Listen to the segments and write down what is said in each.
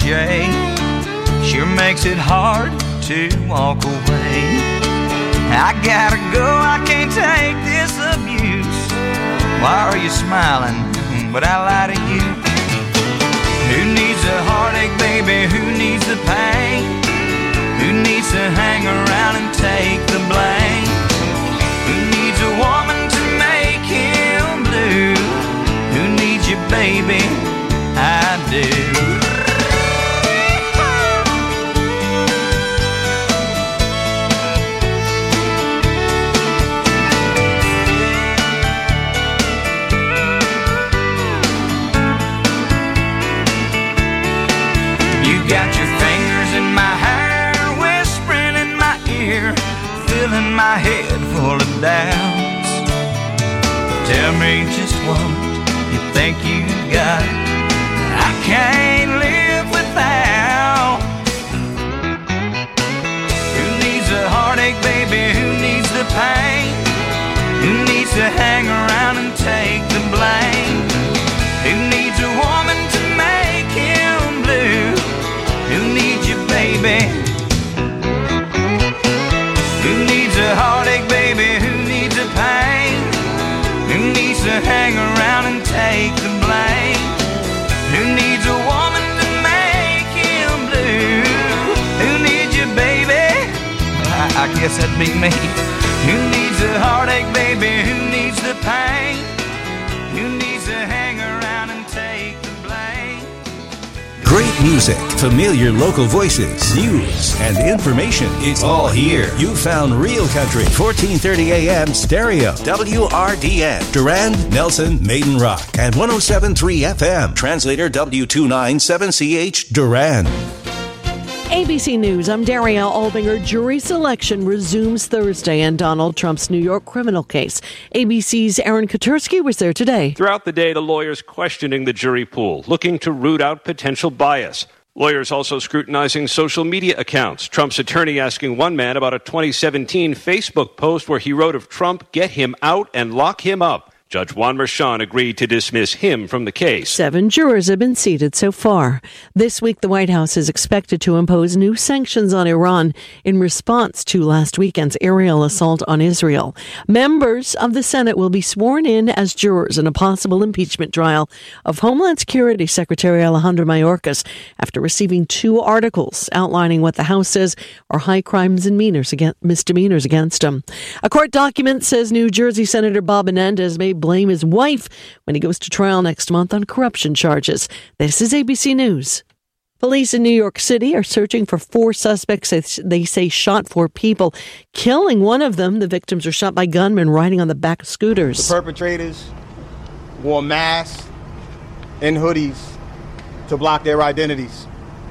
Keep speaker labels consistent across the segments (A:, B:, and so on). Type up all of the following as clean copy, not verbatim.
A: J sure makes it hard to walk away. I gotta go, I can't take this abuse. Why are you smiling when I lie to you? Who needs a heartache, baby? Who needs the pain? Who needs to hang around and take the blame? Who needs a woman to make him blue? Who needs you, baby? I do. Got your fingers in my hair, whispering in my ear, filling my head full of doubts. Tell me just what you think you got, I can't live without. Who needs a heartache, baby? Who needs the pain? Who needs to hang around and take the blame? Who needs a woman to make him blue? Who needs you, baby? Who needs a heartache, baby? Who needs a pain? Who needs to hang around and take the blame? Who needs a woman to make him blue? Who needs you, baby? I guess that'd be me. Who needs a heartache, baby? Who needs the pain? Who needs to hang around and take the blame?
B: Great music, familiar local voices, news, and information. It's all here. You found Real Country, 1430 AM stereo, WRDN, Durand, Nelson, Maiden Rock, and 107.3 FM, translator W297CH, Durand.
C: ABC News, I'm Daria Albinger. Jury selection resumes Thursday in Donald Trump's New York criminal case. ABC's Aaron Katersky was there today.
D: Throughout the day, the lawyers questioning the jury pool, looking to root out potential bias. Lawyers also scrutinizing social media accounts. Trump's attorney asking one man about a 2017 Facebook post where he wrote of Trump, "Get him out and lock him up." Judge Juan Merchan agreed to dismiss him from the case.
C: 7 jurors have been seated so far. This week, the White House is expected to impose new sanctions on Iran in response to last weekend's aerial assault on Israel. Members of the Senate will be sworn in as jurors in a possible impeachment trial of Homeland Security Secretary Alejandro Mayorkas after receiving 2 articles outlining what the House says are high crimes and misdemeanors against him. A court document says New Jersey Senator Bob Menendez may blame his wife when he goes to trial next month on corruption charges. This is ABC News. Police in New York City are searching for 4 suspects they say shot 4 people, killing one of them. The victims are shot by gunmen riding on the back of scooters.
E: The perpetrators wore masks and hoodies to block their identities.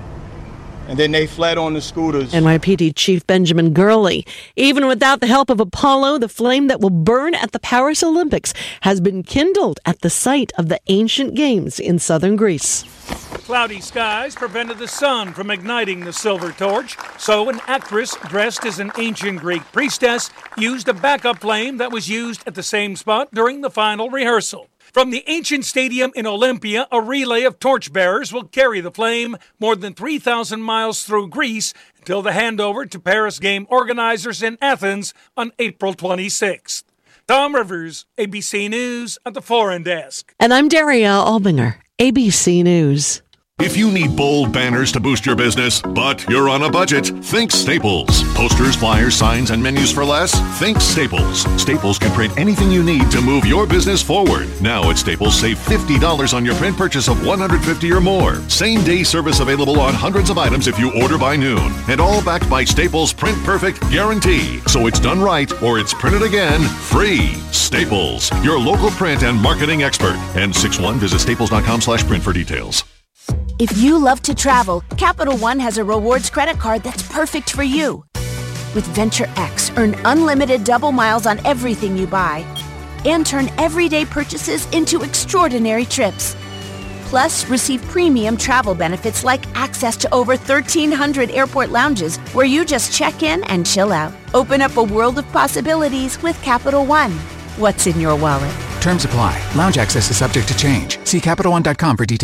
E: And then they fled on the scooters.
C: NYPD Chief Benjamin Gurley. Even without the help of Apollo, the flame that will burn at the Paris Olympics has been kindled at the site of the ancient games in southern Greece.
F: Cloudy skies prevented the sun from igniting the silver torch, so an actress dressed as an ancient Greek priestess used a backup flame that was used at the same spot during the final rehearsal. From the ancient stadium in Olympia, a relay of torchbearers will carry the flame more than 3,000 miles through Greece until the handover to Paris game organizers in Athens on April 26th. Tom Rivers, ABC News at the Foreign Desk.
C: And I'm Daria Albinger, ABC News.
G: If you need bold banners to boost your business, but you're on a budget, think Staples. Posters, flyers, signs, and menus for less? Think Staples. Staples can print anything you need to move your business forward. Now at Staples, save $50 on your print purchase of $150 or more. Same-day service available on hundreds of items if you order by noon. And all backed by Staples' Print Perfect guarantee. So it's done right or it's printed again free. Staples, your local print and marketing expert. N61, visit staples.com/print for details.
H: If you love to travel, Capital One has a rewards credit card that's perfect for you. With Venture X, earn unlimited double miles on everything you buy and turn everyday purchases into extraordinary trips. Plus, receive premium travel benefits like access to over 1,300 airport lounges where you just check in and chill out. Open up a world of possibilities with Capital One. What's in your wallet?
I: Terms apply. Lounge access is subject to change. See CapitalOne.com for details.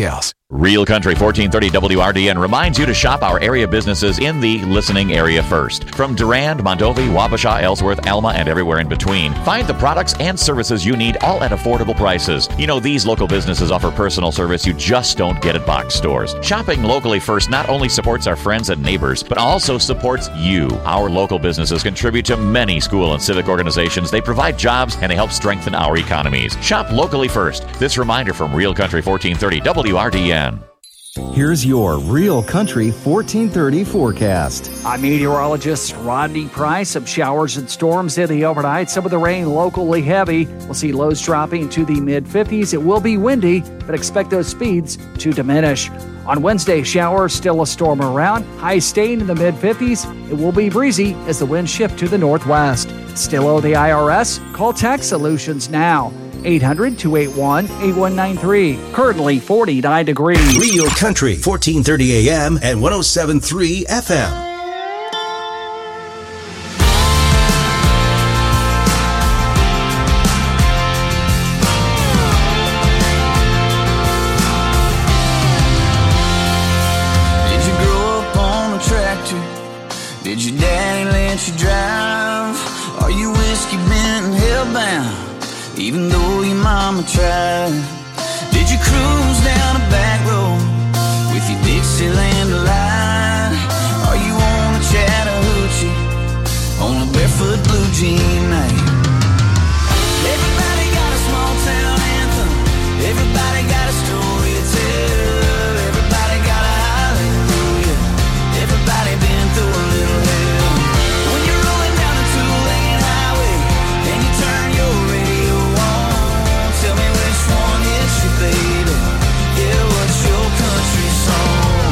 I: Real Country 1430 WRDN reminds you to shop our area businesses in the listening area first. From Durand, Mondovi, Wabasha, Ellsworth, Alma, and everywhere in between, find the products and services you need all at affordable prices. You know, these local businesses offer personal service you just don't get at box stores. Shopping locally first not only supports our friends and neighbors, but also supports you. Our local businesses contribute to many school and civic organizations. They provide jobs and they help strengthen our economies. Shop locally first. This reminder from Real Country 1430 WRDN.
J: Here's your Real Country 1430 forecast.
K: I'm meteorologist Rodney Price. Some showers and storms in the overnight. Some of the rain locally heavy. We'll see lows dropping to the mid-50s. It will be windy, but expect those speeds to diminish. On Wednesday, showers, still a storm around. Highs staying in the mid-50s. It will be breezy as the winds shift to the northwest. Still owe the IRS? Call Tax Solutions now. 800-281-8193. Currently 49 degrees.
B: Real Country, 1430 AM and 107.3 FM.
A: Did you grow up on a tractor? Did your daddy let you drive? Are you whiskey bent and hellbound? Even though your mama tried. Did you cruise down a back road with your Dixieland line? Are you on a Chattahoochee on a barefoot blue jean night? Everybody got a small town anthem. Everybody got a story to tell. Everybody got a hallelujah. Everybody been through a little hell. When you're rolling down a two-lane highway and you turn your radio on, tell me which one hits you, baby. Yeah, what's your country song?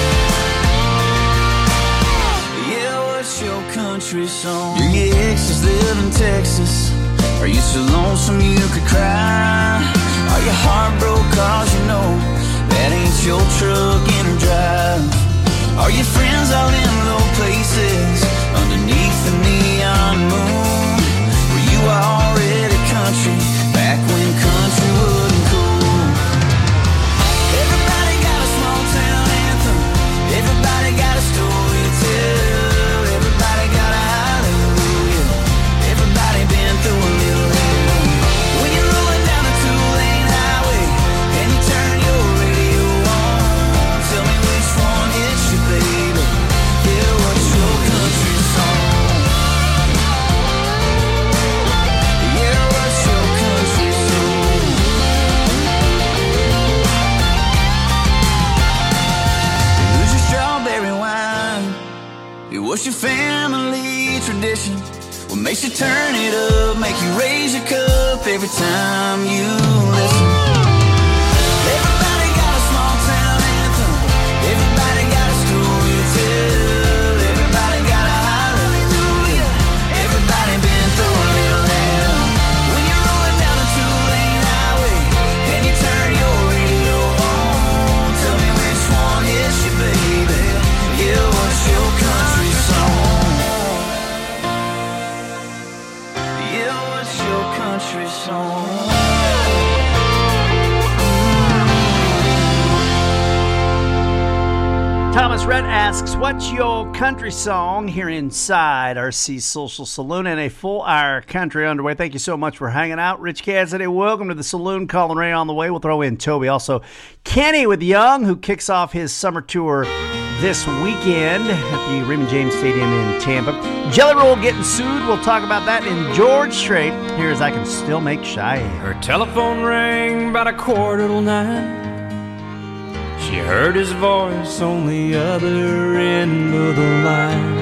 A: Yeah, what's your country song? Do your exes live in Texas? Are you so lonesome you could cry? Are you heartbroken cause you know that ain't your truck in her drive? Are your friends all in low places underneath the neon moon? Were you already country back when country wasn't cool? Everybody got a small town anthem. Everybody got a story to tell. Everybody got a hallelujah. Everybody been through a little hell. When you're rolling down a two-lane highway and you turn your radio on, tell me which one hits you, baby. Yeah, what's your country song? Yeah, what's your country song? Who's your strawberry wine? What's your family tradition? What makes you turn it up, make you raise your cup every time you listen? Everybody got a small town anthem. Everybody got a story to tell. Everybody got a hallelujah. Everybody been through a little hell. When you're rolling down a two-lane highway and you turn your radio on, tell me which one hits you, baby. Yeah, what's your country song? Yeah, what's your country song?
K: Thomas Rhett asks, what's your country song here inside RC Social Saloon, and a full hour country underway. Thank you so much for hanging out. Rich Cassidy, welcome to the saloon. Colin Ray on the way. We'll throw in Toby. Also, Kenny with Young, who kicks off his summer tour this weekend at the Raymond James Stadium in Tampa. Jelly Roll getting sued. We'll talk about that in George Strait. Here's I Can Still Make Cheyenne.
L: Her telephone rang about 8:45. She heard his voice on the other end of the line.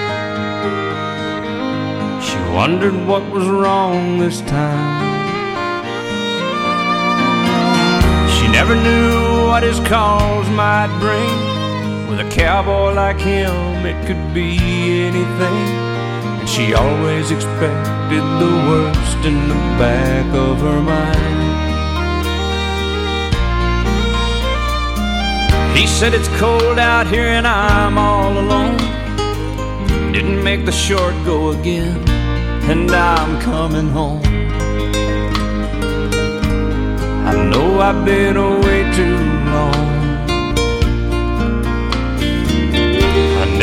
L: She wondered what was wrong this time. She never knew what his cause might bring. With a cowboy like him, it could be anything. And she always expected the worst in the back of her mind. He said it's cold out here and I'm all alone. Didn't make the short go again, and I'm coming home. I know I've been away too long.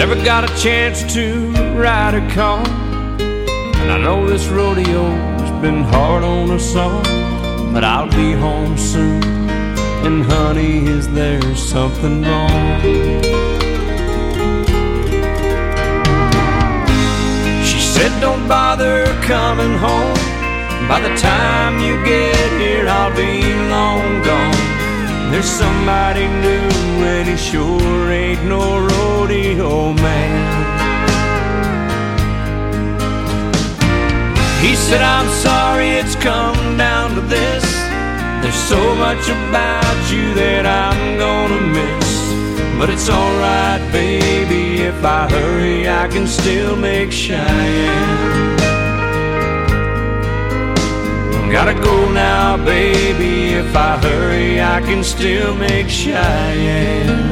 L: Never got a chance to ride a car, and I know this rodeo's been hard on us all, but I'll be home soon, and honey, is there something wrong? She said don't bother coming home, by the time you get here I'll be long gone. There's somebody new and he sure ain't no rodeo man. He said I'm sorry it's come down to this, there's so much about you that I'm gonna miss, but it's alright baby, if I hurry I can still make Cheyenne. Gotta go now, baby, if I hurry I can still make Cheyenne.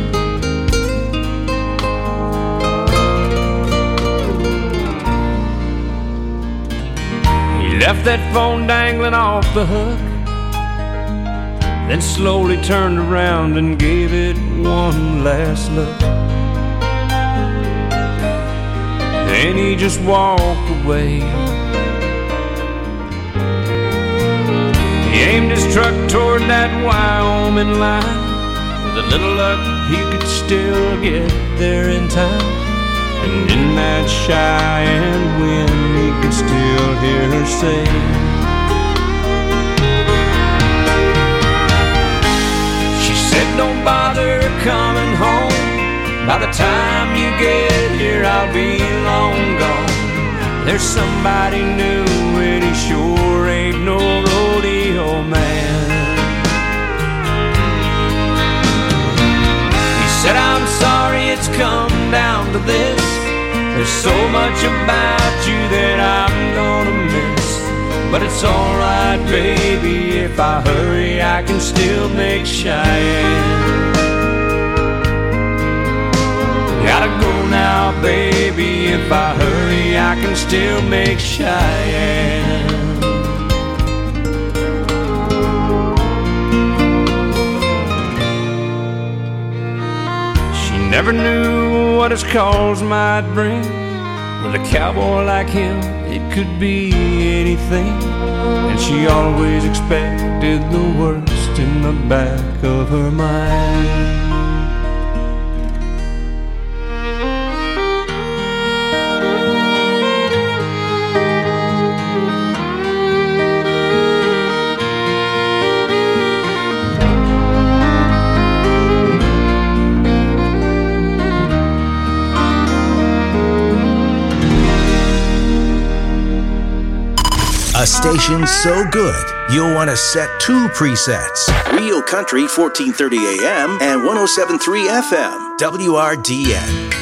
L: He left that phone dangling off the hook, then slowly turned around and gave it one last look. Then he just walked away. He aimed his truck toward that Wyoming line. With a little luck, he could still get there in time. And in that Cheyenne wind, he could still hear her say, she said, don't bother coming home. By the time you get here, I'll be long gone. There's somebody new, and he sure ain't no rodeo man. He said, I'm sorry it's come down to this, there's so much about you that I'm gonna miss, but it's alright baby, if I hurry I can still make Cheyenne. Gotta go now, baby, if I hurry I can still make Cheyenne. She never knew what his calls might bring. With a cowboy like him, it could be anything, and she always expected the worst in the back of her mind.
B: A station so good, you'll want to set two presets. Real Country 1430 AM and 107.3 FM, WRDN.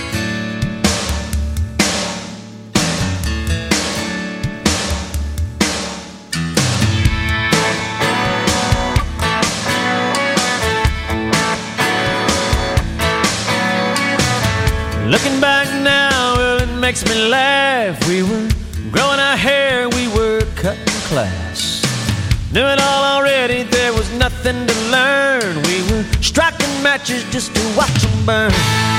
L: Looking back now, well, it makes me laugh. We were growing our hair, we were cutting class. Knew it all already, there was nothing to learn. We were striking matches just to watch them burn.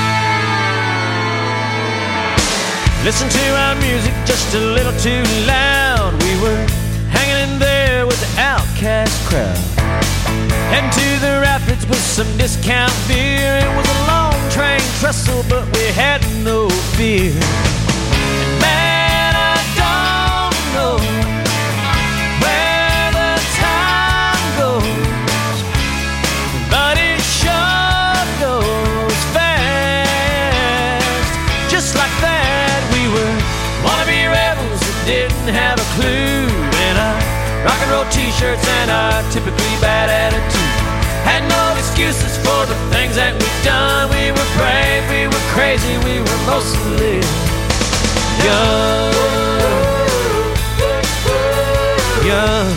L: Listen to our music just a little too loud. We were hanging in there with the outcast crowd. Heading to the rapids with some discount beer. It was a long train trestle, but we had no fear. And man, I don't know where the time goes, but it sure goes fast. Just like that, we were wannabe rebels that didn't have a clue. And our rock and roll t-shirts and our typically bad attitude had no excuses for the things that we've done. We were brave, we were crazy, we were mostly young. Young.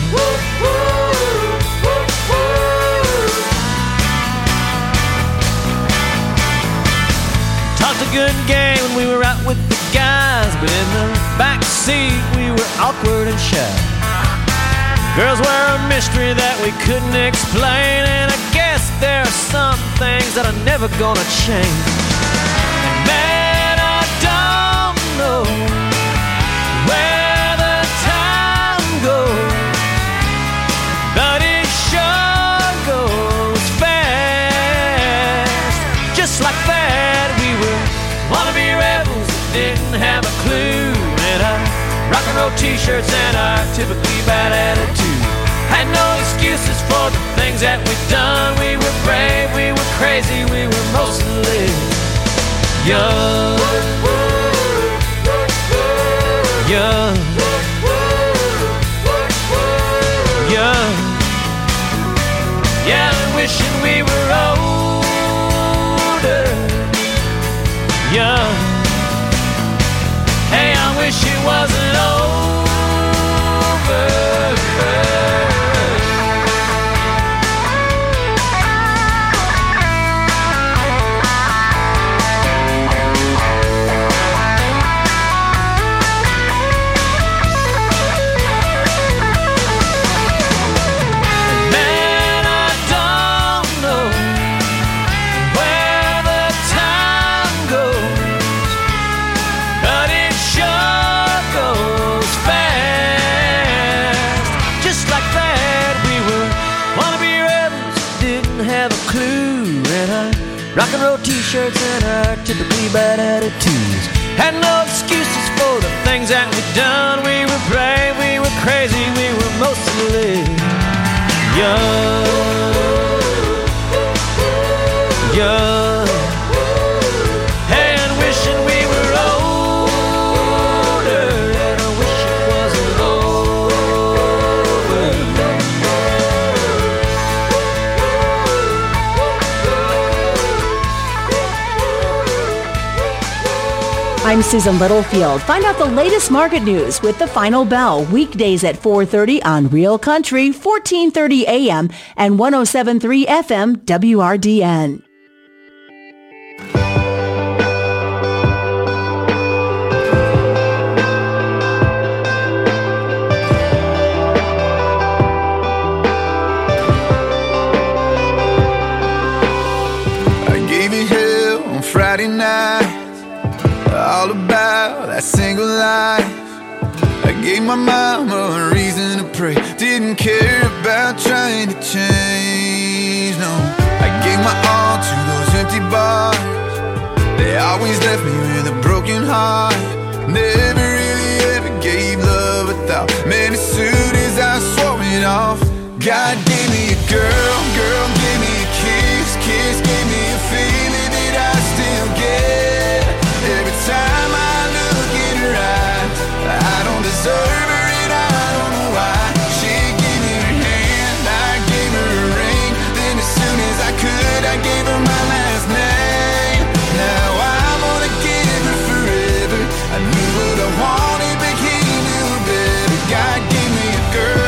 L: Talked a good game when we were out with the guys, but in the back seat we were awkward and shy. Girls were a mystery that we couldn't explain, and I guess there are some things that are never gonna change. And man, know where the time goes, but it sure goes fast. Just like that, we were wannabe rebels that didn't have a clue, and our rock and roll t-shirts and our typically bad attitude had no excuses for the things that we'd done. We were brave, we were crazy, we were mostly young. Young. Young. Yeah, wishing we were older. Young. Hey, I wish it wasn't over. Rock and roll t-shirts and our typically bad attitudes had no excuses for the things that we'd done. We were brave, we were crazy, we were mostly young. Young. Hey, and wishing we were older, and I wish it wasn't over.
H: I'm Susan Littlefield. Find out the latest market news with The Final Bell, weekdays at 4:30 on Real Country, 1430 AM and 107.3 FM WRDN.
M: I gave you hell on Friday night, all about that single life. I gave my mama a reason to pray, didn't care about trying to change, no. I gave my all to those empty bars, they always left me with a broken heart. Never really ever gave love a thought, man, as soon as I swore it off. God gave me a girl, girl gave me a kiss, kiss gave me a feeling that I still get. Every time I look in her eyes, I don't deserve her and I don't know why. She gave me her hand, I gave her a ring, then as soon as I could, I gave her my last name. Now I'm gonna give her forever. I knew what I wanted, but he knew better. God gave me a girl.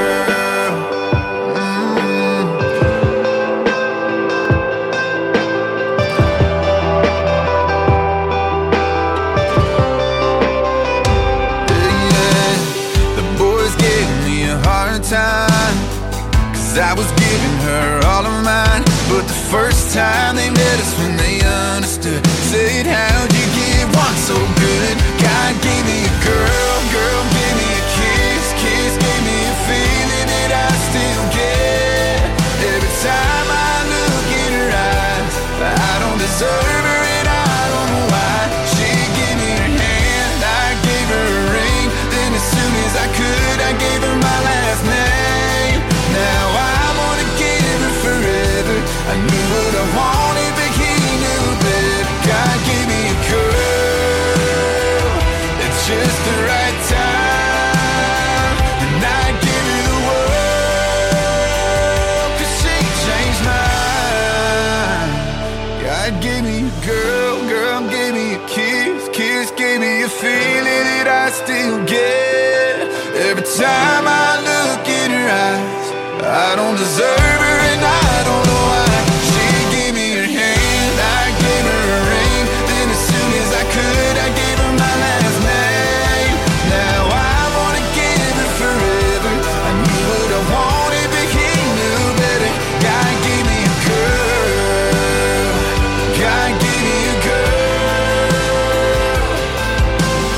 M: Cause I was giving her all of mine, but the first time they met us when they understood, said how'd you get one so good? God gave me a girl, girl gave me a kiss, kiss gave me a feeling that I still get. Every time I look in her eyes, I don't deserve her and I don't know why. She gave me her hand, I gave her a ring, then as soon as I could, I gave her my last name. Now I'm gonna give her forever. I knew what I wanted, but he knew better. God gave me a girl at just the right time, and I give her the world, cause she changed mine. God gave me a girl, girl gave me a kiss, kiss gave me a feeling that I still get. Every time I look in her eyes, I don't deserve her and I don't know why. She gave me her hand, I gave her a ring, then as soon as I could, I gave her my last name. Now I wanna give her forever. I knew what I wanted, but he knew better. God gave me a girl, God gave me a girl.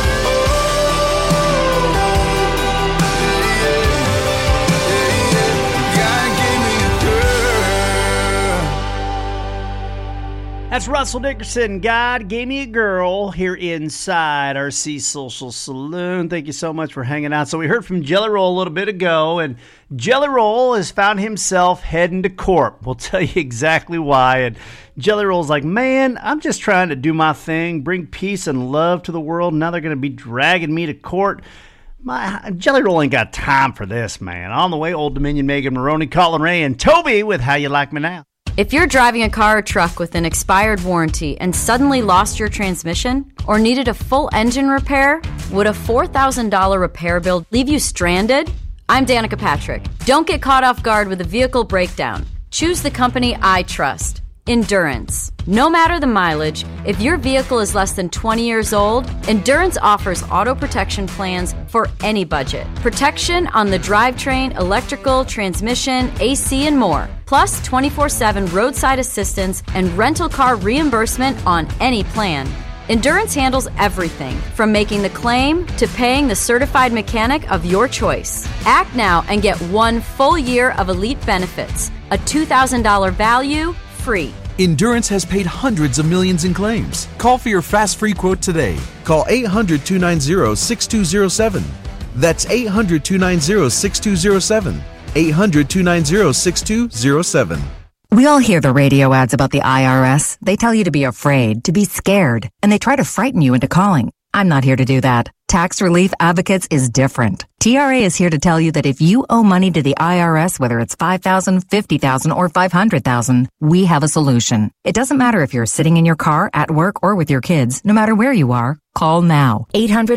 K: That's Russell Dickerson. God gave me a girl here inside RC Social Saloon. Thank you so much for hanging out. So we heard from Jelly Roll a little bit ago, and Jelly Roll has found himself heading to court. We'll tell you exactly why. And Jelly Roll's like, man, I'm just trying to do my thing, bring peace and love to the world. Now they're going to be dragging me to court. My Jelly Roll ain't got time for this, man. On the way, Old Dominion, Megan Maroney, Colin Ray, and Toby with How You Like Me Now.
N: If you're driving a car or truck with an expired warranty and suddenly lost your transmission or needed a full engine repair, would a $4,000 repair bill leave you stranded? I'm Danica Patrick. Don't get caught off guard with a vehicle breakdown. Choose the company I trust. Endurance. No matter the mileage, if your vehicle is less than 20 years old, Endurance offers auto protection plans for any budget. Protection on the drivetrain, electrical, transmission, AC, and more. Plus 24/7 roadside assistance and rental car reimbursement on any plan. Endurance handles everything, from making the claim to paying the certified mechanic of your choice. Act now and get 1 full year of elite benefits, a $2,000 value, free.
O: Endurance has paid hundreds of millions in claims. Call for your fast free quote today. Call 800-290-6207. That's 800-290-6207. 800-290-6207.
P: We all hear the radio ads about the IRS. They tell you to be afraid, to be scared, and they try to frighten you into calling. I'm not here to do that. Tax Relief Advocates is different. TRA is here to tell you that if you owe money to the IRS, whether it's $5,000, $50,000, or $500,000, we have a solution. It doesn't matter if you're sitting in your car, at work, or with your kids. No matter where you are, call now.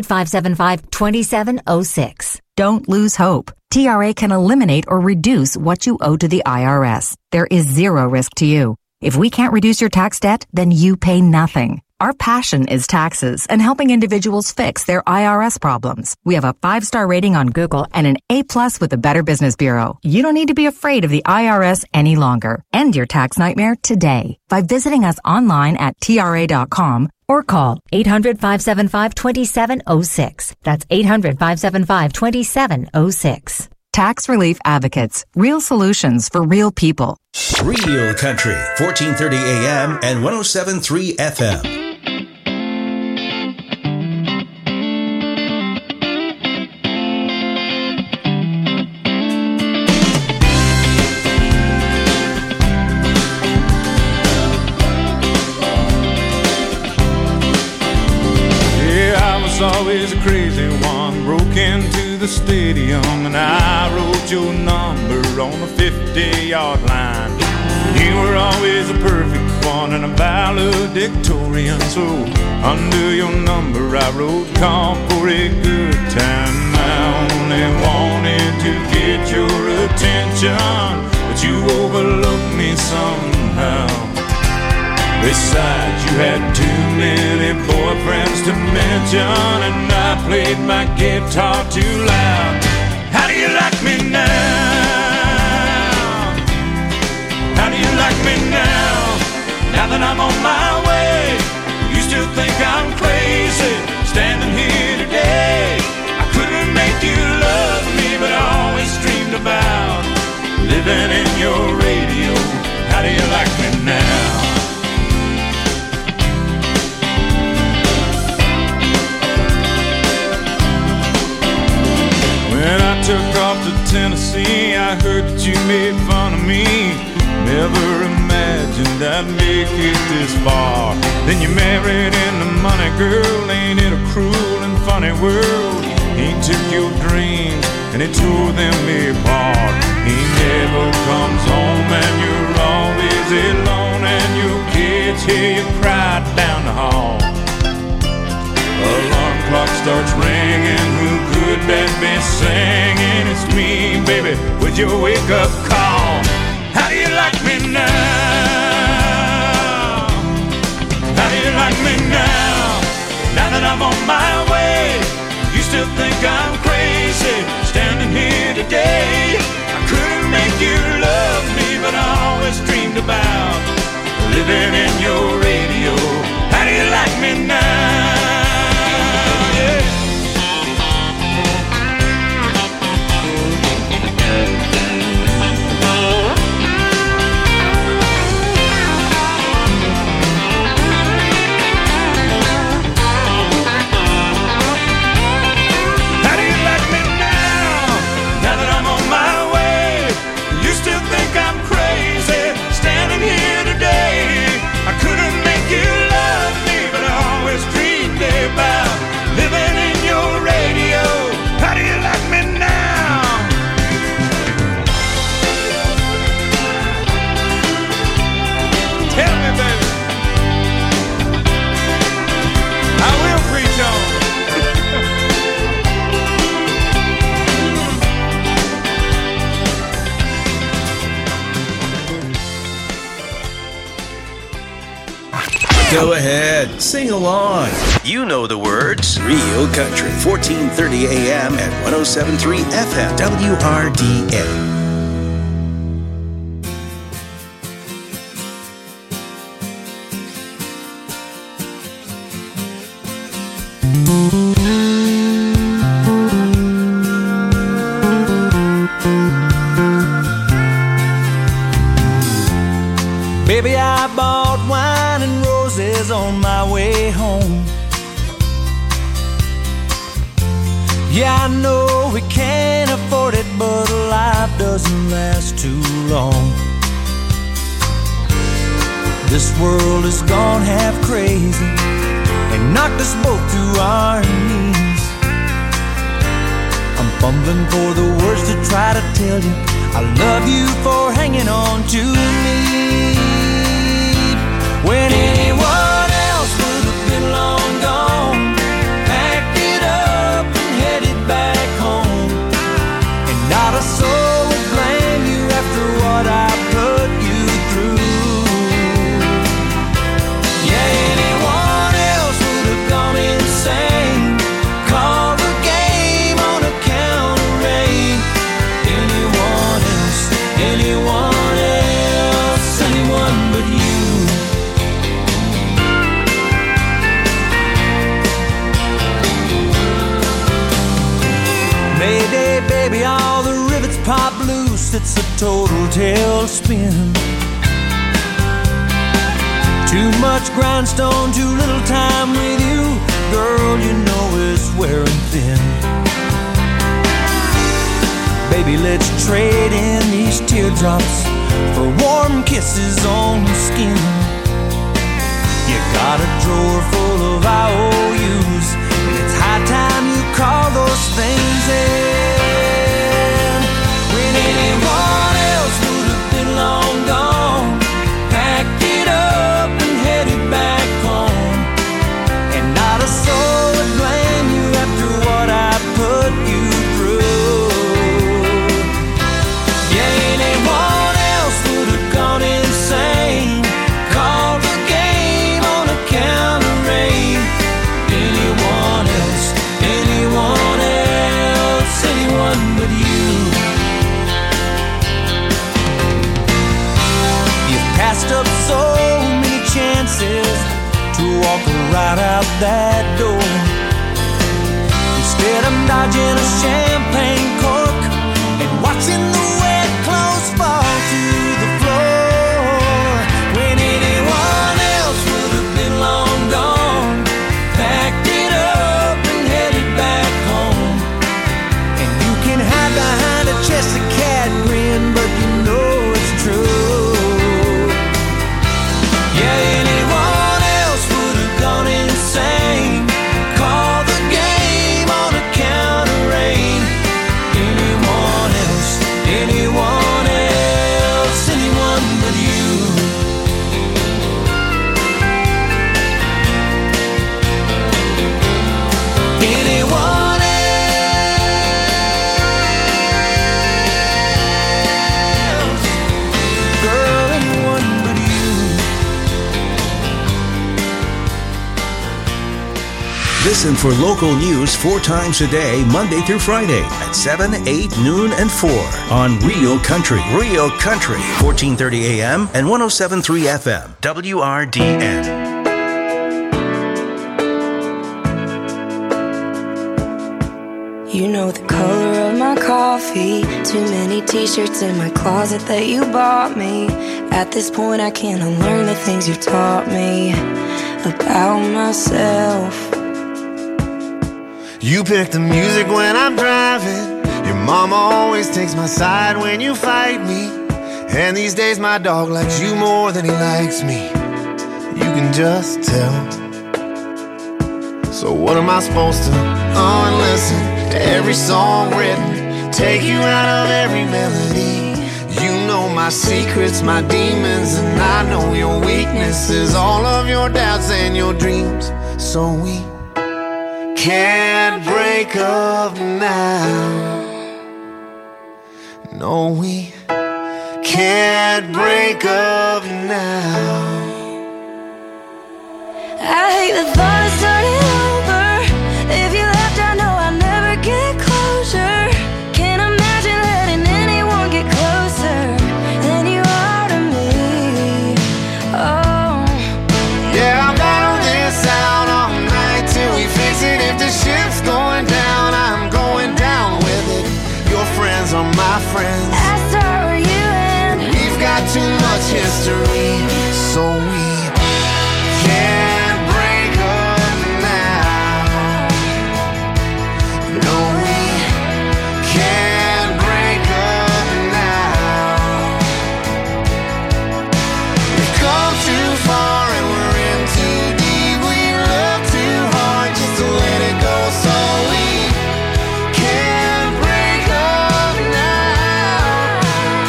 P: 800-575-2706. Don't lose hope. TRA can eliminate or reduce what you owe to the IRS. There is zero risk to you. If we can't reduce your tax debt, then you pay nothing. Our passion is taxes and helping individuals fix their IRS problems. We have a 5-star rating on Google and an A+ with the Better Business Bureau. You don't need to be afraid of the IRS any longer. End your tax nightmare today by visiting us online at TRA.com or call 800-575-2706. That's 800-575-2706. Tax Relief Advocates. Real solutions for real people.
B: Real Country, 1430 AM and 107.3 FM.
Q: Always a crazy one, broke into the stadium and I wrote your number on the 50-yard line. You were always a perfect one and a valedictorian, so under your number I wrote call for a good time. I only wanted to get your attention, but you overlooked me somehow. Besides, you had too many boyfriends to mention, and I played my guitar too loud. How do you like me now? How do you like me now? Now that I'm on my way, you still think I'm crazy, standing here today. I couldn't make you love me, but I always dreamed about living in your radio. How do you like me now? When I took off to Tennessee, I heard that you made fun of me. Never imagined I'd make it this far. Then you married into money, girl. Ain't it a cruel and funny world? He took your dreams and he tore them apart. He never comes home and you're always alone, and your kids hear you cry down the hall. Alarm clock starts ringing, who could that be singing? It's me, baby, with your wake-up call. How do you like me now? How do you like me now? Now that I'm on my way, you still think I'm crazy, standing here today. I couldn't make you love me, but I always dreamed about living in your radio. How do you like me now?
B: Go ahead, sing along. You know the words. Real Country, 1430 AM and 107.3 FM, WRDN.
R: Baby, I bought wine and roses on my way home. Yeah, I know we can't afford it, but life doesn't last too long. This world has gone half crazy and knocked us both to our knees. I'm fumbling for the words to try to tell you I love you for hanging on to me. When anyone else would have been long gone, packed it up and headed back home, and not a soul would blame you after what I put you through. Yeah, anyone else would have gone insane, called the game on account of rain. Anyone else, anyone but you. Mayday, baby, all the rivets pop loose. It's a total tailspin. Too much grindstone, too little time with you. Girl, you know it's wearing thin. Baby, let's trade in these teardrops for warm kisses on the skin. You got a drawer full of IOUs, and it's high time you call those things in. When anyone else would have been long gone, packed it up and headed back home, and not a soul would blame you after what I put you through. Yeah, anyone else would have gone insane, called the game on account of rain. Anyone else, anyone but you. You've passed up so many chances to walk right out that door. Instead, I'm dodging a champagne cork and watching the wet clothes fall to the floor. When anyone else would have been long gone, packed it up and headed back home. And you can hide behind a chested cat grin, but you know it's true. Yeah, anyone else would have gone insane, called the game on account of rain. Anyone else, anyone but you. Anyone else, girl, anyone but you.
B: Listen for local news 4 times a day, Monday through Friday at 7, 8, noon, and 4 on Real Country. Real Country, 1430 AM and 107.3 FM, WRDN.
S: You know the color of my coffee. Too many t-shirts in my closet that you bought me. At this point I can't unlearn the things you taught me about myself.
T: You pick the music when I'm driving. Your mama always takes my side when you fight me. And these days my dog likes you more than he likes me. You can just tell. So what am I supposed to listen to every song written, take you out of every melody? You know my secrets, my demons, and I know your weaknesses, all of your doubts and your dreams. So we can't break up now. No, we can't break up now.
S: The thought is turning over. If you left, I know I'll never get closure. Can't imagine letting anyone get closer than you are to me. Oh,
T: Yeah, I'll battle this out all night till we fix it. If the ship's going down, I'm going down with it. Your friends are my friends.
S: I start where you end.
T: We've got too much history, so we can't break up now. No, we can't break up now. We've come too far and we're in too deep. We love too hard just to let it go, so we can't break up now.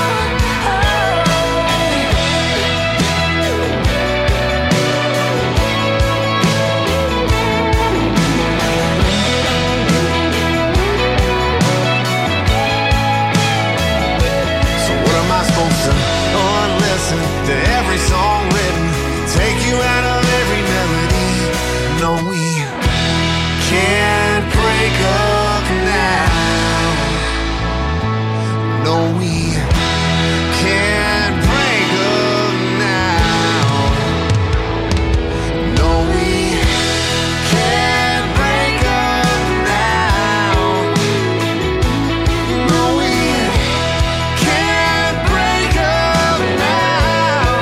T: So what am I supposed to unlisten to every song written, take you out of every melody? No, we can't break up now. No, we can't break up now. No, we can't break up now. No, we can't break up now.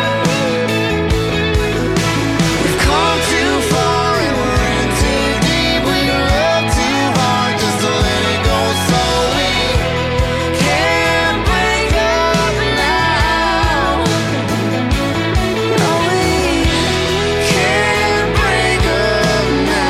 T: We've come too far and we're in too deep. We love too hard just to let it go, so we can't break up now. No, we can't break up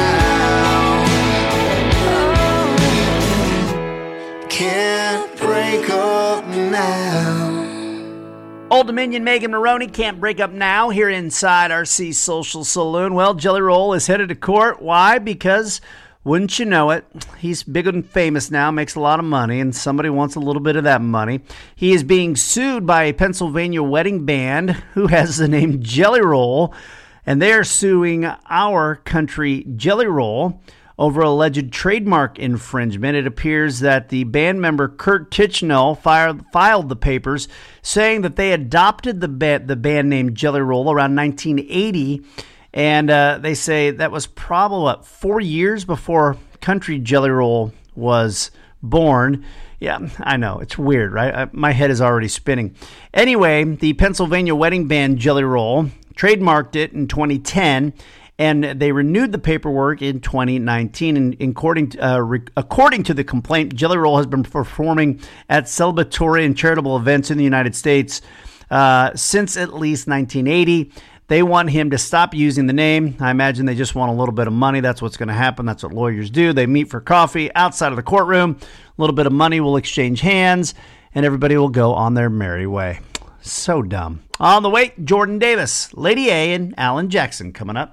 T: now. Can't break up now.
K: Old Dominion, Megan Maroney, Can't Break Up Now here inside RC Social Saloon. Well, Jelly Roll is headed to court. Why? Because, wouldn't you know it, he's big and famous now, makes a lot of money, and somebody wants a little bit of that money. He is being sued by a Pennsylvania wedding band who has the name Jelly Roll, and they are suing Our Country Jelly Roll over alleged trademark infringement. It appears that the band member Kurt Tichenel filed the papers saying that they adopted the band name Jelly Roll around 1980, and they say that was probably 4 years before Country Jelly Roll was born. Yeah, I know. It's weird, right? My head is already spinning. Anyway, the Pennsylvania wedding band Jelly Roll trademarked it in 2010, and they renewed the paperwork in 2019. And according to the complaint, Jelly Roll has been performing at celebratory and charitable events in the United States since at least 1980. They want him to stop using the name. I imagine they just want a little bit of money. That's what's going to happen. That's what lawyers do. They meet for coffee outside of the courtroom. A little bit of money will exchange hands, and everybody will go on their merry way. So dumb. On the way, Jordan Davis, Lady A, and Alan Jackson coming up.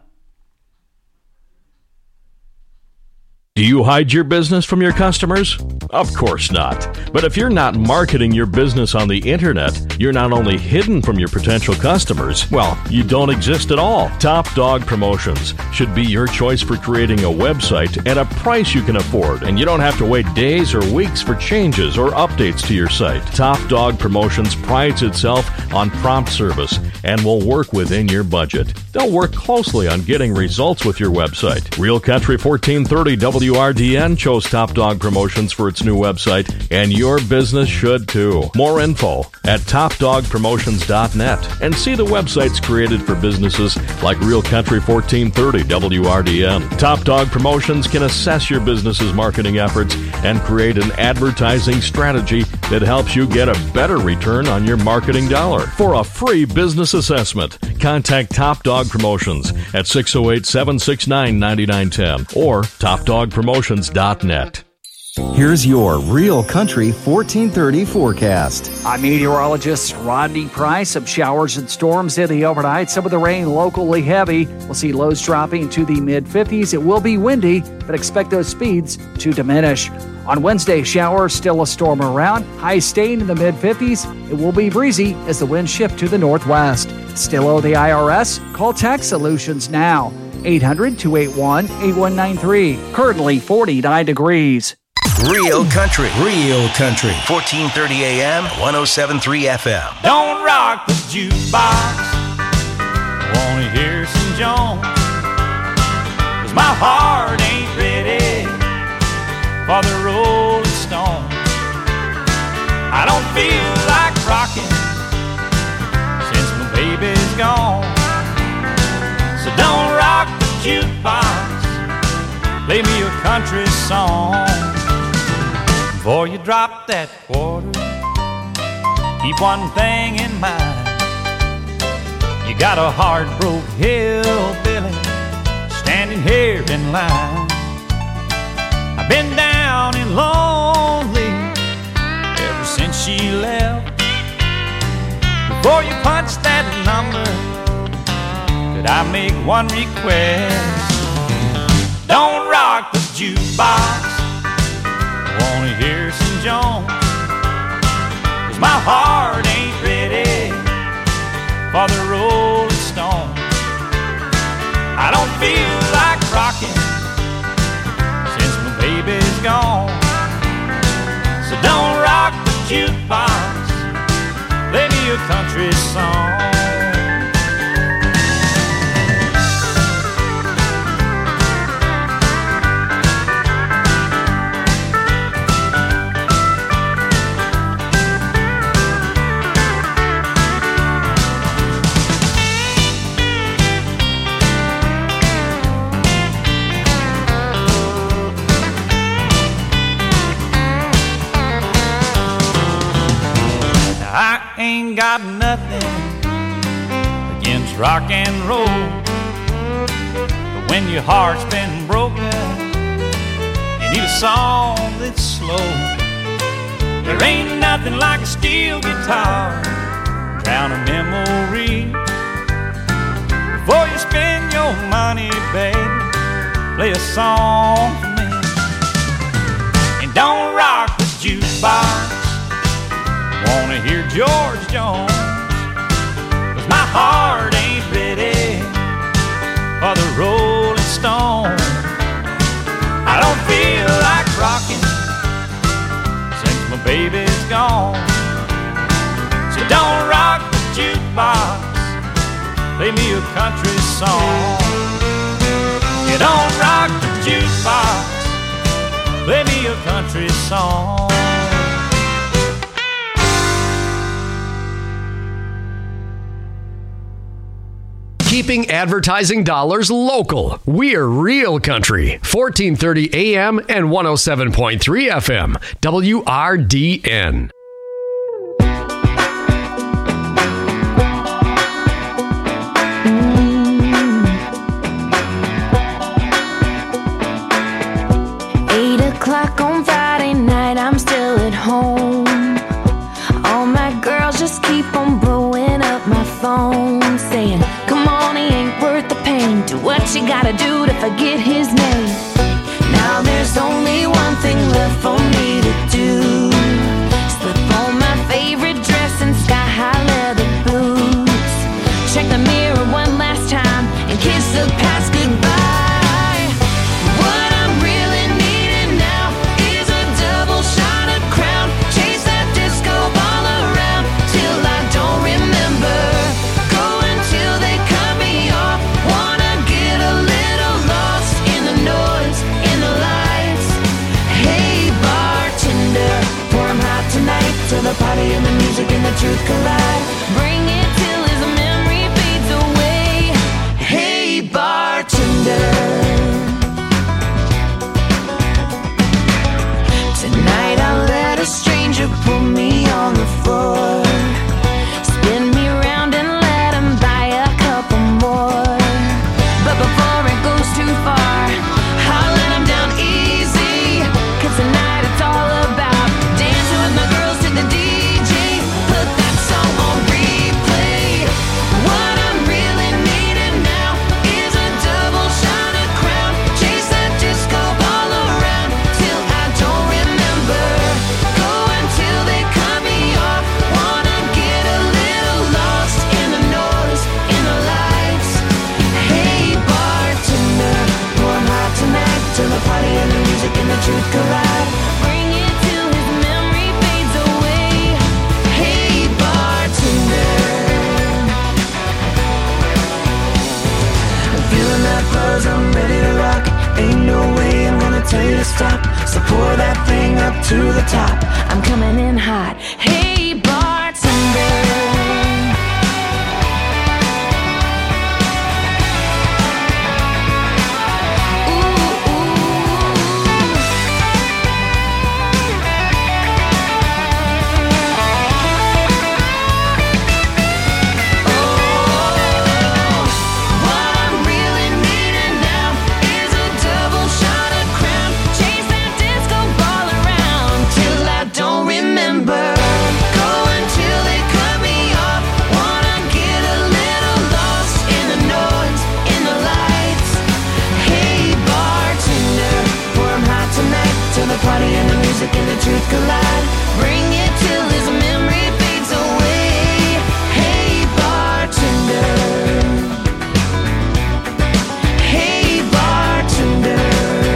U: Do you hide your business from your customers? Of course not. But if you're not marketing your business on the internet, you're not only hidden from your potential customers, well, you don't exist at all. Top Dog Promotions should be your choice for creating a website at a price you can afford, and you don't have to wait days or weeks for changes or updates to your site. Top Dog Promotions prides itself on prompt service and will work within your budget. They'll work closely on getting results with your website. Real Country 1430 WRDN chose Top Dog Promotions for its new website, and your business should too. More info at topdogpromotions.net, and see the websites created for businesses like Real Country 1430 WRDN. Top Dog Promotions can assess your business's marketing efforts and create an advertising strategy that helps you get a better return on your marketing dollar. For a free business assessment, contact Top Dog Promotions at 608-769-9910 or topdogpromotions.net.
J: Here's your Real Country 1430 forecast.
V: I'm meteorologist Rodney Price. Some showers and storms in the overnight. Some of the rain locally heavy. We'll see lows dropping to the mid-50s. It will be windy, but expect those speeds to diminish. On Wednesday, showers, still a storm around. High staying in the mid-50s. It will be breezy as the winds shift to the northwest. Still owe the IRS? Call Tax Solutions now. 800-281-8193. Currently 49 degrees.
B: Real country. 1430 AM, 107.3 FM.
Q: Don't rock the jukebox. Wanna hear some Jones? 'Cause my heart ain't ready for the Rolling Stones. I don't feel like rocking since my baby's gone. So don't rock the jukebox. Play me a country song. Before you drop that quarter, keep one thing in mind. You got a heart-broke hillbilly standing here in line. I've been down and lonely ever since she left. Before you punch that number, could I make one request? Don't rock the jukebox. Wanna hear some Jones? 'Cause my heart ain't ready for the Rolling Stones. I don't feel like rocking since my baby's gone. So don't rock the jukebox. Play me a country song. I ain't got nothing against rock and roll, but when your heart's been broken, you need a song that's slow. There ain't nothing like a steel guitar, drown a memory. Before you spend your money, baby, play a song for me. And don't rock the jukebox. Wanna hear George Jones? 'Cause my heart ain't ready for the Rolling Stones. I don't feel like rocking since my baby's gone. So don't rock the jukebox. Play me a country song. You don't rock the jukebox. Play me a country song.
D: Keeping advertising dollars local. We're Real Country. 1430 AM and 107.3 FM. WRDN.
S: On Friday night, I'm still at home. All my girls just keep on blowing up my phone, saying, come on, he ain't worth the pain. Do what you gotta do to forget his name. Now there's only one thing left for me to do. Slip on my favorite dress and sky-high leather boots. Check the mirror one last time and kiss the past goodbye. Hey, boss. stop. So pour that thing up to the top. I'm coming in hot. Hey, bartender. Party and the music and the truth collide. Bring it till his memory fades away. Hey, bartender. Hey, bartender.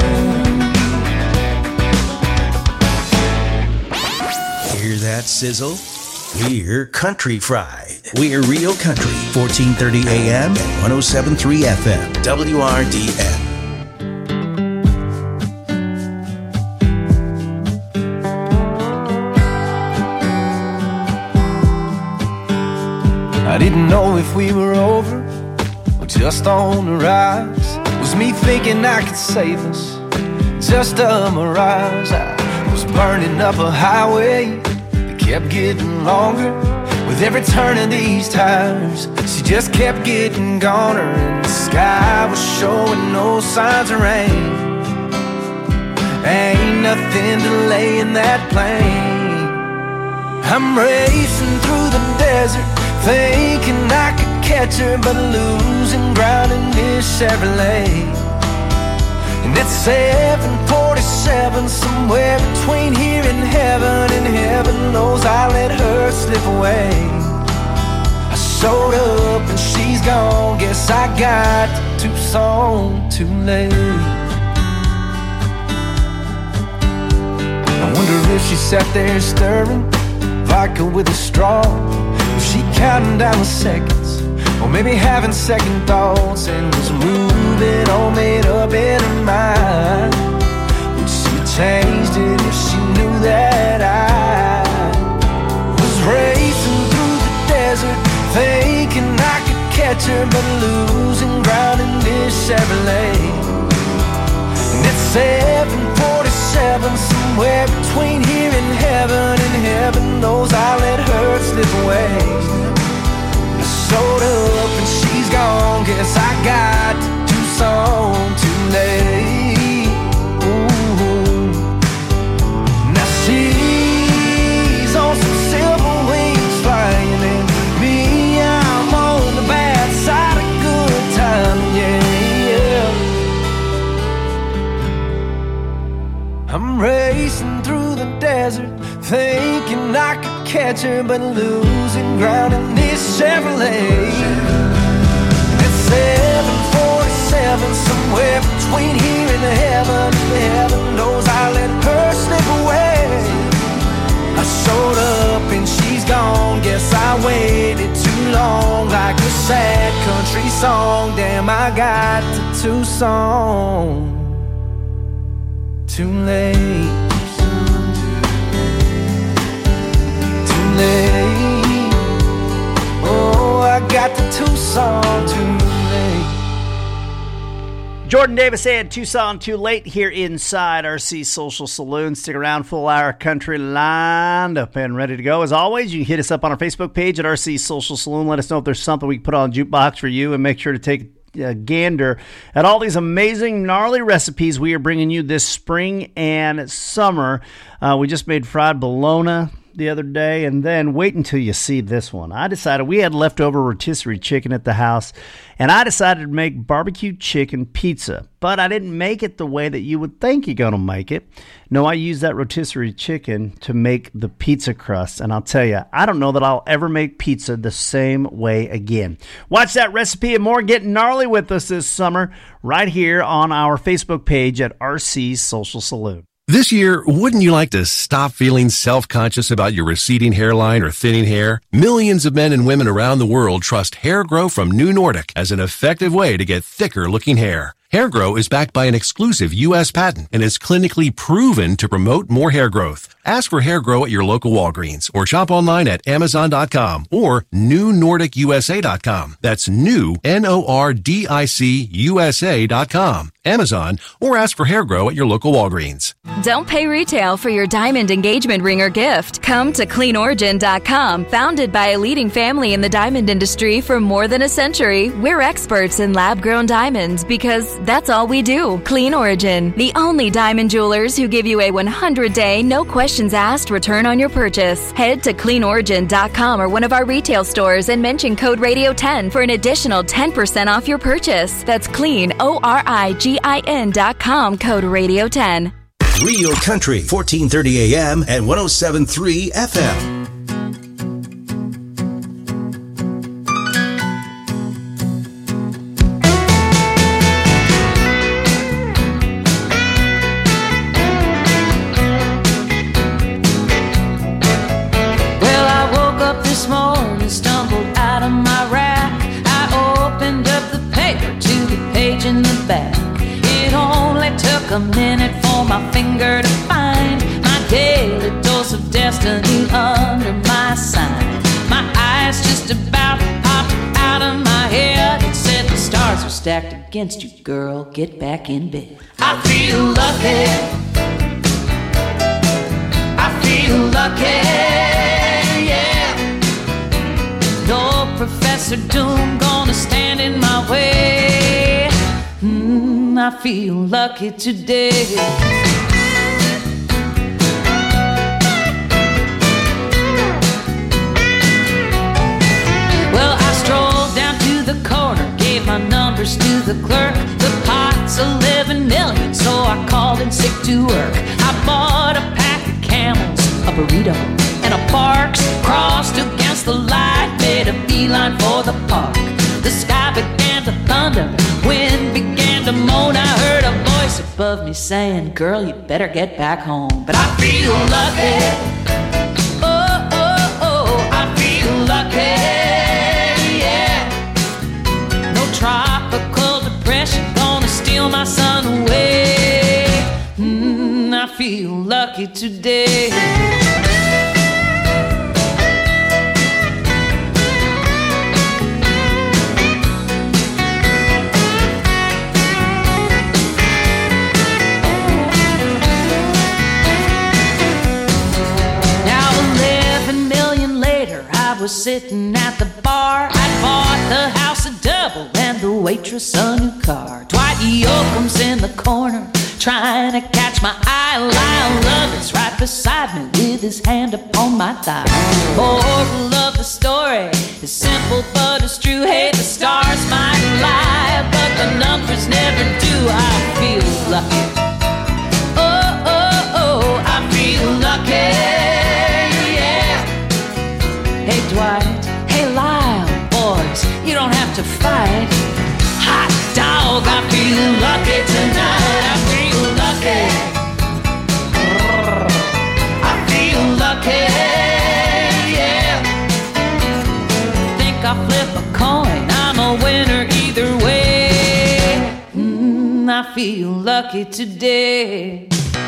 B: Hear that sizzle? We're Country Fried. We're Real Country, 1430 AM and 107.3 FM, WRDN.
R: I didn't know if we were over or just on the rise. Was me thinking I could save us, just a mirage. I was burning up a highway that kept getting longer. With every turn of these tires, she just kept getting goner. And the sky was showing no signs of rain. Ain't nothing delaying that plane. I'm racing through the desert, thinking I could catch her, but losing ground in this Chevrolet. And it's 747, somewhere between here and heaven knows I let her slip away. I showed up and she's gone, guess I got to Tucson too late. I wonder if she sat there stirring vodka with a straw. She counting down the seconds, or maybe having second thoughts, and was moving all made up in her mind. Would she have changed it if she knew that I was racing through the desert, thinking I could catch her, but losing ground in this Chevrolet? And it's 747, somewhere between here and heaven knows I let her slip away. I showed up and she's gone, guess I got to Tucson too late. Ooh. Now she's on some silver wings flying, and me, I'm on the bad side of good time, yeah. I'm racing through the desert, thinking I could catch her, but losing ground in this Chevrolet. It's 747, somewhere between here and heaven knows I let her slip away. I showed up and she's gone, guess I waited too long, like a sad country song. Damn, I got to Tucson too late. Oh, I got the Tucson too late.
K: Jordan Davis and Tucson Too Late here inside RC Social Saloon. Stick around, full hour country lined up and ready to go. As always, you can hit us up on our Facebook page at RC Social Saloon. Let us know if there's something we can put on jukebox for you, and make sure to take a gander at all these amazing, gnarly recipes we are bringing you this spring and summer. We just made fried bologna the other day, and then wait until you see this one. I decided we had leftover rotisserie chicken at the house, and I decided to make barbecue chicken pizza, but I didn't make it the way that you would think you're going to make it. No, I used that rotisserie chicken to make the pizza crust, and I'll tell you, I don't know that I'll ever make pizza the same way again. Watch that recipe and more. Get gnarly with us this summer right here on our Facebook page at RC Social Saloon.
E: This year, wouldn't you like to stop feeling self-conscious about your receding hairline or thinning hair? Millions of men and women around the world trust Hair Grow from New Nordic as an effective way to get thicker-looking hair. HairGrow is backed by an exclusive U.S. patent and is clinically proven to promote more hair growth. Ask for HairGrow at your local Walgreens or shop online at Amazon.com or NewNordicUSA.com. That's new, NORDICUSA.com. Amazon, or ask for HairGrow at your local Walgreens.
C: Don't pay retail for your diamond engagement ring or gift. Come to CleanOrigin.com. Founded by a leading family in the diamond industry for more than a century, we're experts in lab-grown diamonds because that's all we do. Clean Origin, the only diamond jewelers who give you a 100-day, no questions asked return on your purchase. Head to CleanOrigin.com or one of our retail stores and mention code Radio10 for an additional 10% off your purchase. That's CleanOrigin.com, code Radio10.
B: Real Country, 1430 AM and 107.3 FM.
F: A minute for my finger to find my daily dose of destiny under my sign. My eyes just about popped out of my head. It said the stars are stacked against you, girl. Get back in bed. I feel lucky. I feel lucky, yeah. No Professor Doom gonna stand in my way. I feel lucky today. Well, I strolled down to the corner, gave my numbers to the clerk. The pot's 11 million, so I called in sick to work. I bought a pack of Camels, a burrito, and a Parks. Crossed against the light, made a beeline for the park. The sky began to thunder, wind began to moan. I heard a voice above me saying, girl, you better get back home. But I feel lucky. Oh, oh, oh, I feel lucky, yeah. No tropical depression gonna steal my sun away. I feel lucky today. Was sitting at the bar. I bought the house a double and the waitress a new car. Dwight Yoakam's in the corner trying to catch my eye. Lyle Lovett's right beside me with his hand upon my thigh. Moral of the story is simple but it's true. Hey, the stars might lie, but the numbers never do. I feel lucky. Oh, oh, oh, I feel lucky. Hey Dwight, hey Lyle, boys, you don't have to fight. Hot dog, I feel lucky tonight. I feel lucky. I feel lucky, yeah. Think I'll flip a coin, I'm a winner either way. I feel lucky today.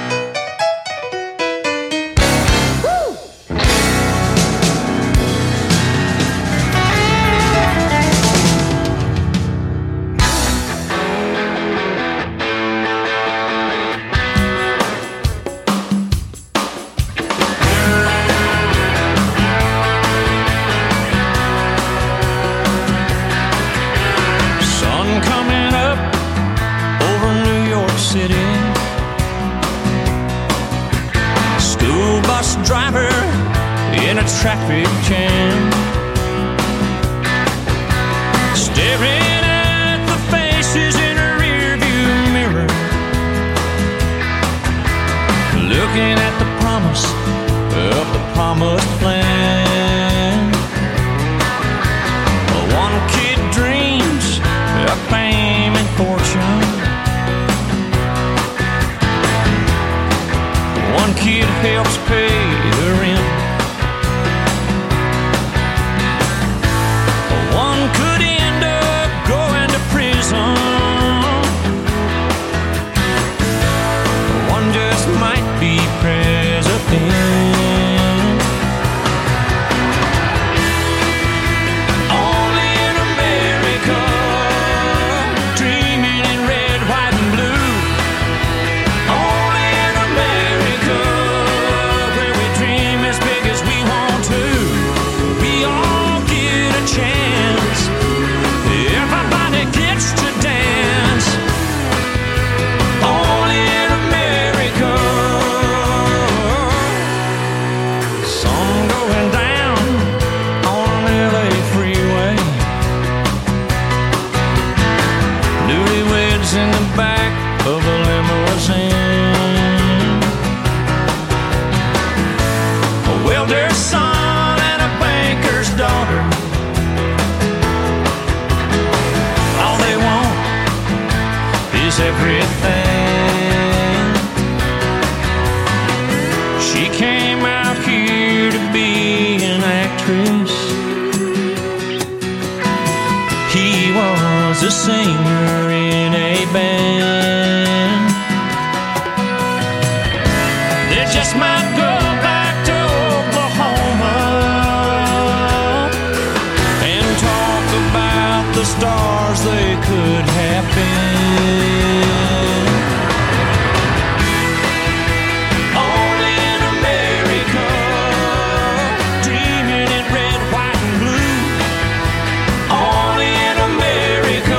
L: Driver in a traffic jam, staring at the faces in a rearview mirror, looking at the promise of the promised land. One kid dreams of fame and fortune, one kid helps pay the rent. One could end up going to prison. of a limousine. A welder's son and a banker's daughter, all they want is everything. She came out here to be an actress. He was a singer in a band. They just might go back to Oklahoma and talk about the stars they could have been. Only in America, dreaming in red, white, and blue. Only in America.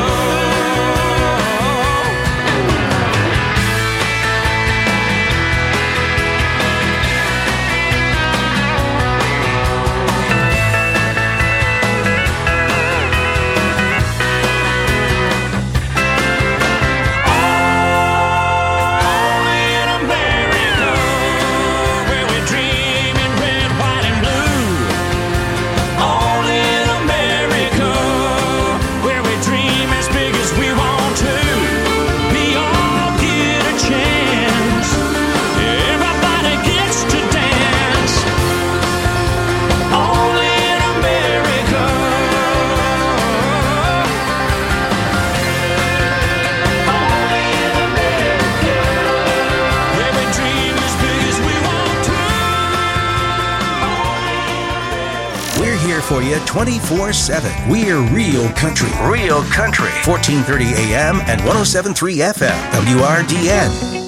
B: For you 24/7. We're Real Country. Real Country. 1430 AM and 107.3 FM. WRDN.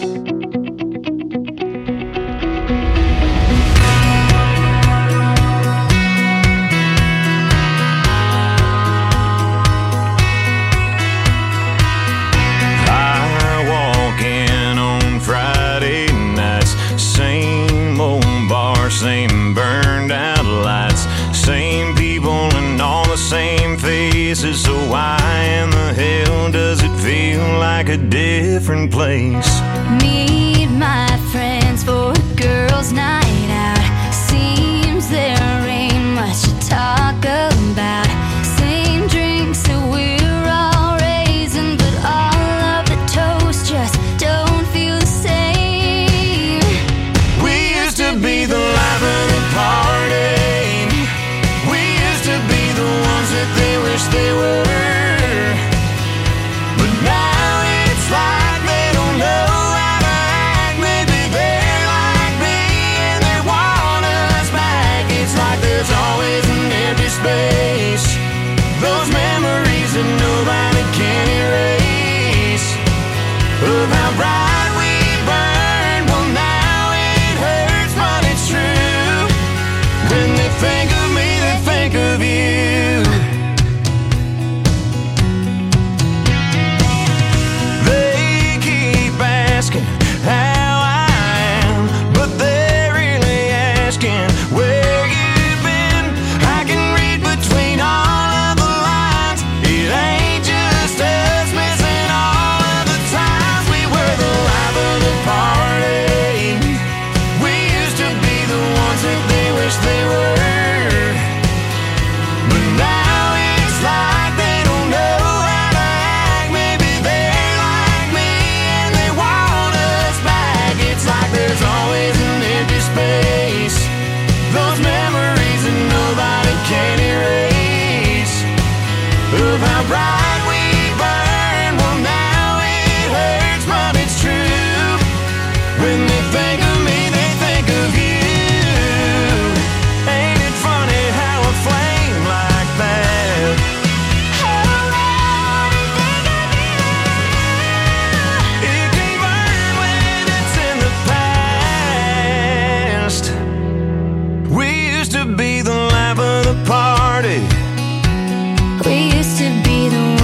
Q: I walk in on Friday nights, same old bar, same burned out lights, same people and all the same faces. So why in the hell does it feel like a different place?
G: Meet my friends for a girls' night out. Seems there ain't much to talk about. Same drinks that we're all raising, but all of the toast just don't feel the same.
Q: We used to be the life of the party. They wish they were, but now it's like they don't know how to act. Maybe they're like me and they want us back. It's like there's always an empty space, those memories that nobody can erase, of how bright we burned. Well, now it hurts, but it's true. When they think of me, they think of you. How I am, but they're really asking where you've been. I can read between all of the lines. It ain't just us missing all of the times we were the life of the party. We used to be the ones that they wish they were, but now it's like they don't know how to act. Maybe they're like me and they want us back. It's like there's always an empty space, those memories that nobody can erase, of how bright we burned. Well, now it hurts, but it's true. When they think of me, they think of you. Ain't it funny how a flame like that it can burn when it's in the past? We used to be the life of the party.
G: We used to be the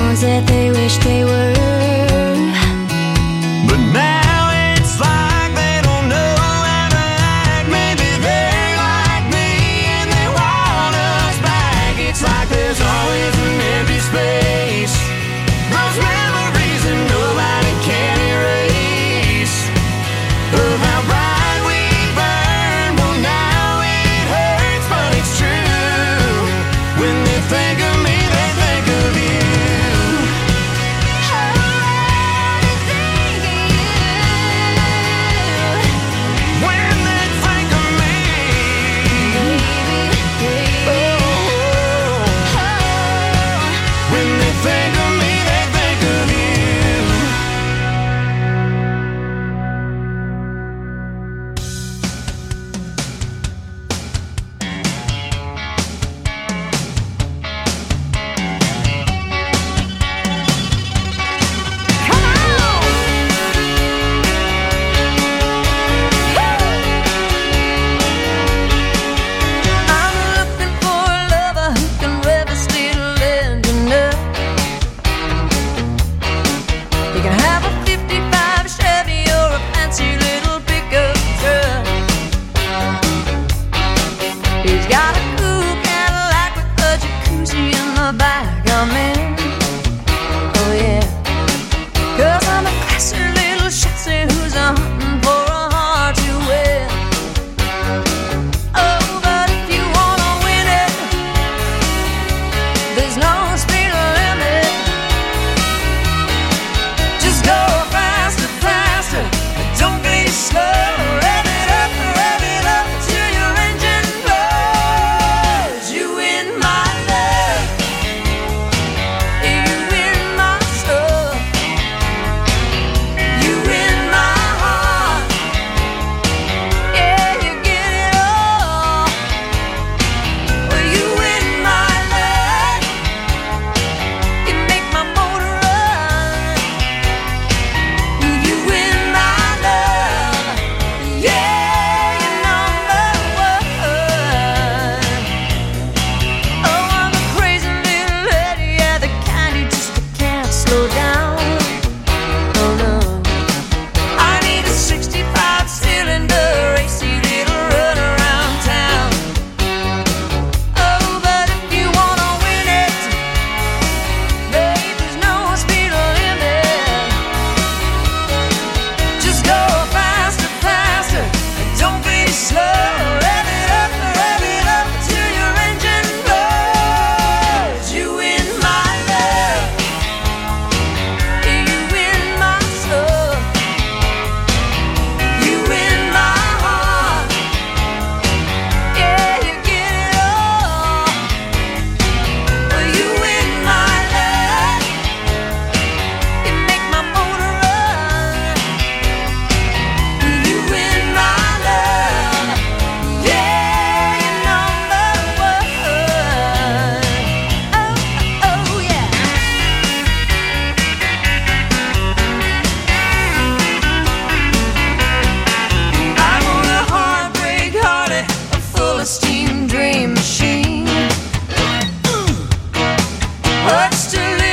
G: coming